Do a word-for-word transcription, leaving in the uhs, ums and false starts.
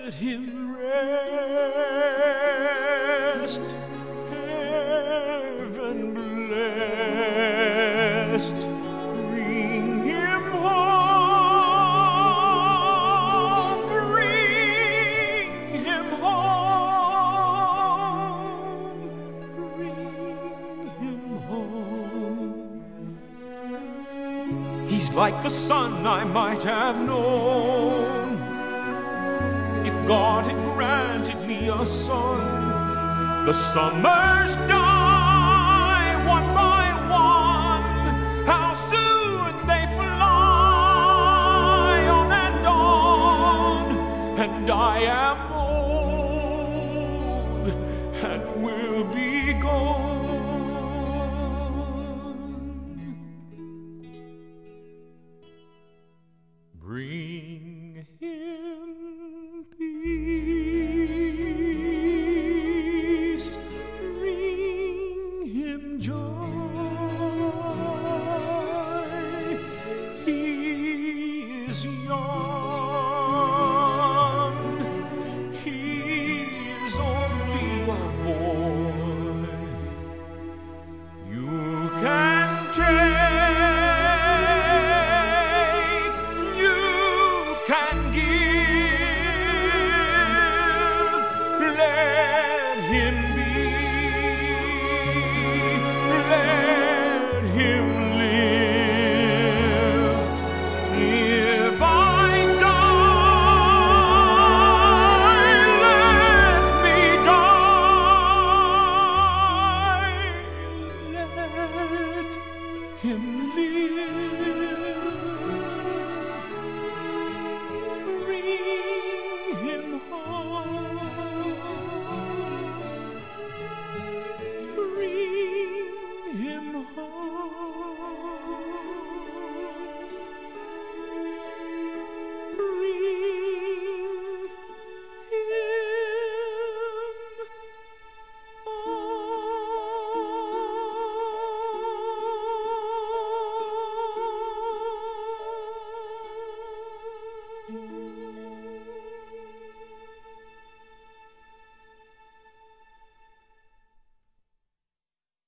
let him rest, heaven blessed. Bring him home, bring him home, bring him home. He's like the son I might have known if God had granted me a son. The summers die one by one, how soon they fly on and on, and I am old and will be gone. Bring him peace, bring him joy. He is young, he is only a boy. You can take, you can give, let him be, let him live. If I die, let me die, let him live.